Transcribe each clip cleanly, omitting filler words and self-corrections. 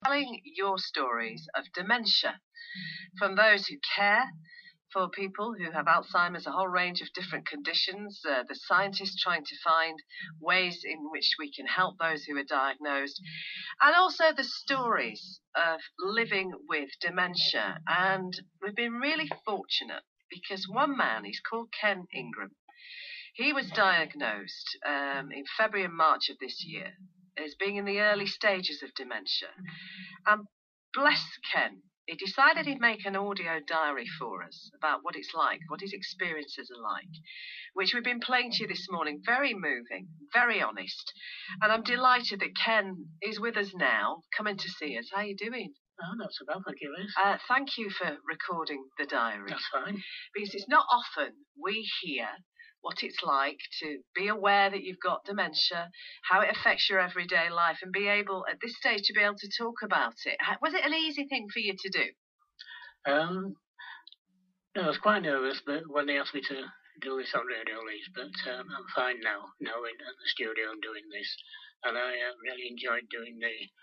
telling your stories of dementia from those who care for people who have Alzheimer's, a whole range of different conditions, the scientists trying to find ways in which we can help those who are diagnosed, and also the stories of living with dementia. And we've been really fortunate because one man, he's called Ken Ingram, he was diagnosed in February and March of this year as being in the early stages of dementia. And bless Ken, he decided he'd make an audio diary for us about what it's like, what his experiences are like, which we've been playing to you this morning. Very moving, very honest. And I'm delighted that Ken is with us now, coming to see us. How are you doing? Oh, not so bad, thank you, Liz. Thank you for recording the diary. That's fine. Because it's not often we hear what it's like to be aware that you've got dementia, how it affects your everyday life, and be able, at this stage, to be able to talk about it. Was it an easy thing for you to do? No, I was quite nervous, but when they asked me to do this on Radio, Liz, but I'm fine now, in the studio and doing this. And I really enjoyed doing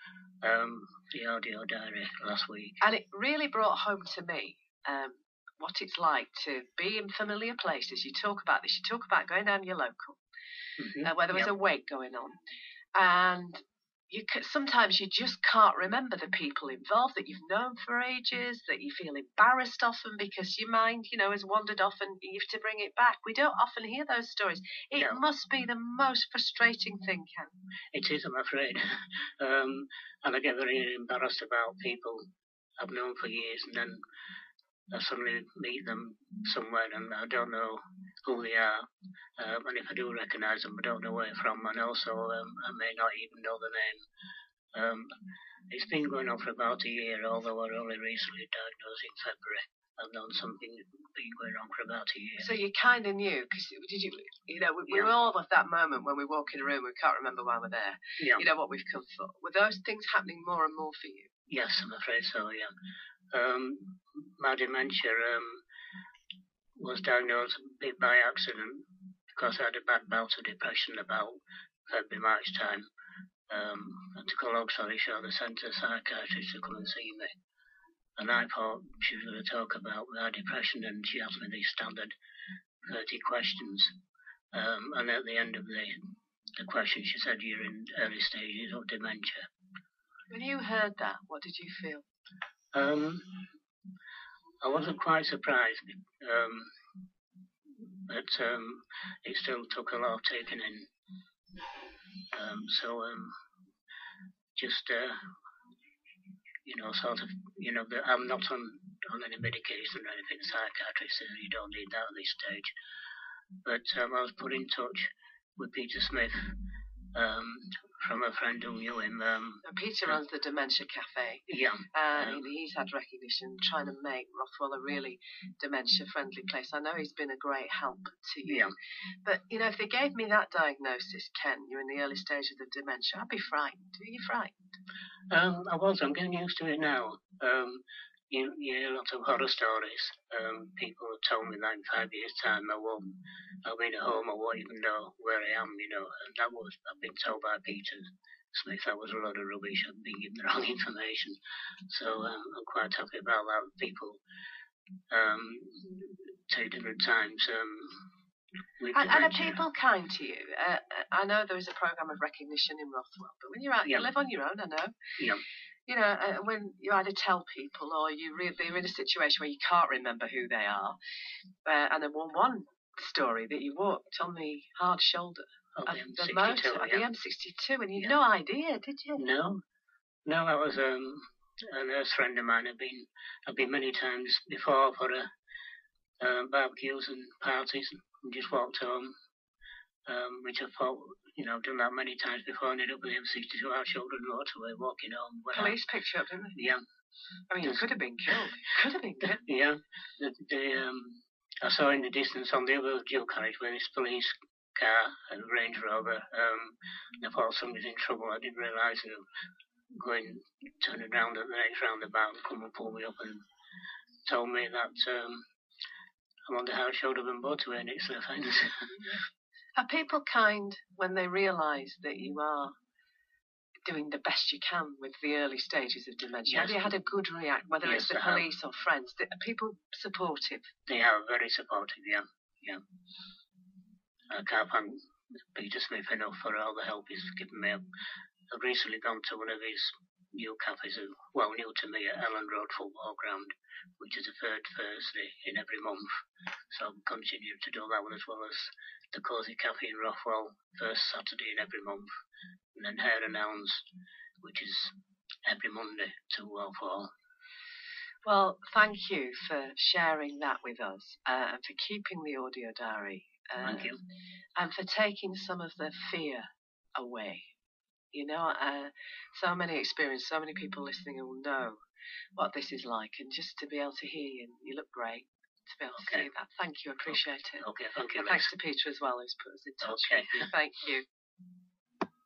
the audio diary last week. And it really brought home to me what it's like to be in familiar places. You talk about this. You talk about going down your local, where there was a wake going on, and sometimes you just can't remember the people involved that you've known for ages, that you feel embarrassed often because your mind, has wandered off and you have to bring it back. We don't often hear those stories. It must be the most frustrating thing, Ken. It is, I'm afraid. And I get very embarrassed about people I've known for years, and then I suddenly meet them somewhere and I don't know who they are. And if I do recognise them, I don't know where they're from, and also I may not even know the name. It's been going on for about a year, although I was only recently diagnosed in February. I've known something been going on for about a year. So you kind of knew, because we were all at that moment when we walk in a room, we can't remember why we're there. Yeah. You know what we've come for. Were those things happening more and more for you? Yes, I'm afraid so, yeah. My dementia was diagnosed a bit by accident because I had a bad bout of depression about February, March time. I took a long story short, they sent a psychiatrist to come and see me. And I thought she was going to talk about my depression, and she asked me these standard 30 questions. And at the end of the question, she said, "You're in early stages of dementia." When you heard that, what did you feel? I wasn't quite surprised, but it still took a lot of taking in. I'm not on any medication or anything. The psychiatrist says you don't need that at this stage. But I was put in touch with Peter Smith, from a friend who knew him. Peter runs the Dementia Cafe. Yeah. He's had recognition trying to make Rothwell a really dementia-friendly place. I know he's been a great help to you. Yeah. But, if they gave me that diagnosis, Ken, you're in the early stage of the dementia, I'd be frightened. Are you frightened? I'm getting used to it now. You hear a lot of horror stories. People have told me that in 5 years' time I'll be at home, I won't even know where I am, and I've been told by Peter Smith that was a lot of rubbish. I've been given the wrong information. So I'm quite happy about that. People take different times. And are people kind to you? I know there is a programme of recognition in Rothwell, but when you're out, you live on your own, I know. Yeah. When you either tell people or you're in a situation where you can't remember who they are, and then one story that you walked on the hard shoulder of the motor, the M62, and you had no idea, did you? No, that was a nurse friend of mine. I've been many times before for barbecues and parties, and just walked home, which I thought, I've done that many times before. Ended up with the M62 out Children Motorway, walking home. Police picked you up, didn't they? Yeah. I mean, you could have been killed. Yeah. I saw in the distance on the other dual carriageway this police car, a Range Rover. I thought somebody's in trouble. I didn't realise they were turning around at the next roundabout and come and pull me up and told me that I'm on the hard shoulder of a motorway and it's an offence. Are people kind when they realise that you are doing the best you can with the early stages of dementia. Yes. Have you had a good react, whether Yes, it's the police or friends? Are people supportive? They are very supportive, yeah. I can't thank Peter Smith enough for all the help he's given me. I've recently gone to one of his new cafes, new to me, at Ellen Road Football Ground, which is the third Thursday in every month. So I'll continue to do that one, as well as the Cosy Cafe in Rothwell, first Saturday in every month. And then Hare and Hounds, which is every Monday, 2:04. Well, thank you for sharing that with us, and for keeping the audio diary. Thank you. And for taking some of the fear away. You know, so many people listening will know what this is like, and just to be able to hear you, you look great, to be able to see that. Thank you, appreciate it. Okay, thank you. And thanks to Peter as well, who's put us in touch with you. Thank you.